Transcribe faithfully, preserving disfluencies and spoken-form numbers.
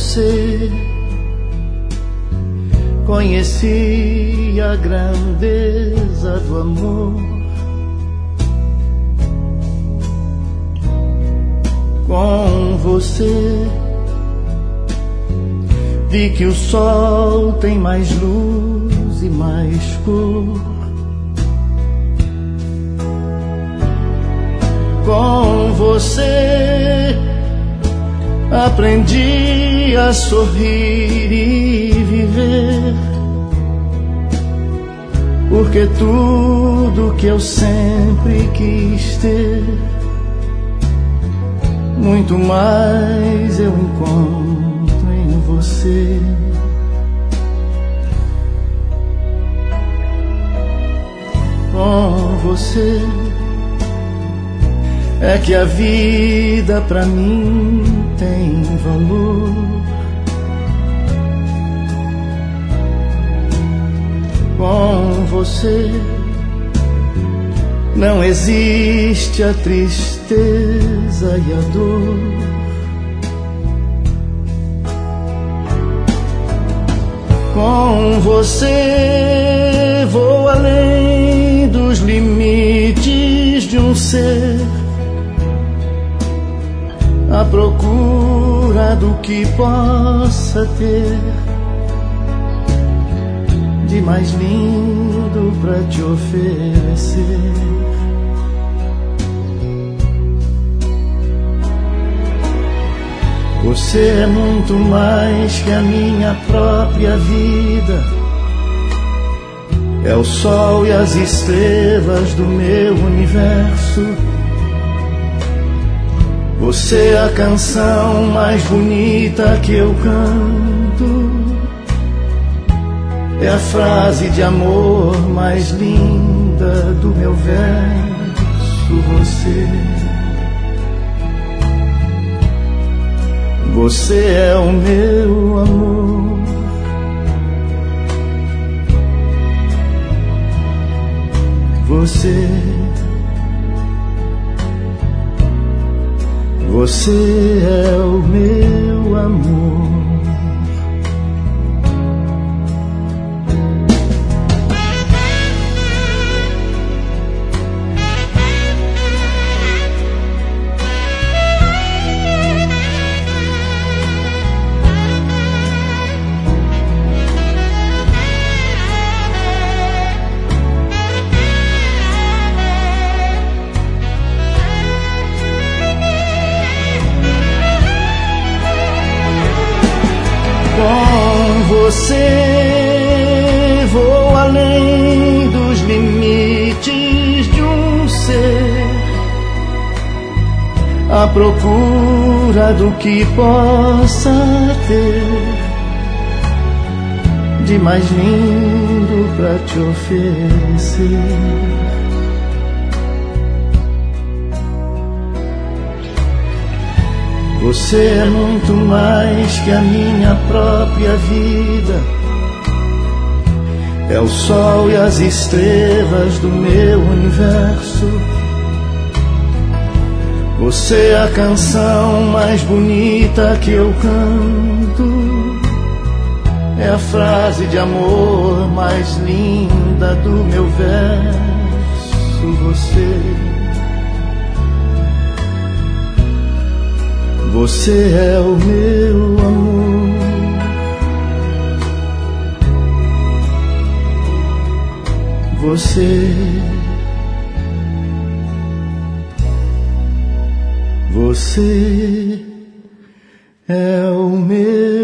você conheci a grandeza do amor. Com você vi que o sol tem mais luz e mais cor. Com você aprendi a sorrir e viver, porque tudo que eu sempre quis ter, muito mais eu encontro em você. Com você é que a vida pra mim tem valor. Com você não existe a tristeza e a dor. Com você vou além dos limites de um ser, à procura do que possa ter de mais lindo pra te oferecer. Você é muito mais que a minha própria vida, é o sol e as estrelas do meu universo. Você é a canção mais bonita que eu canto, é a frase de amor mais linda do meu verso. Você, você é o meu amor. Você, você é o meu amor. Com você vou além dos limites de um ser, à procura do que possa ter de mais lindo pra te oferecer. Você é muito mais que a minha própria vida, é o sol e as estrelas do meu universo. Você é a canção mais bonita que eu canto, é a frase de amor mais linda do meu verso. Você, você é o meu amor. Você, você é o meu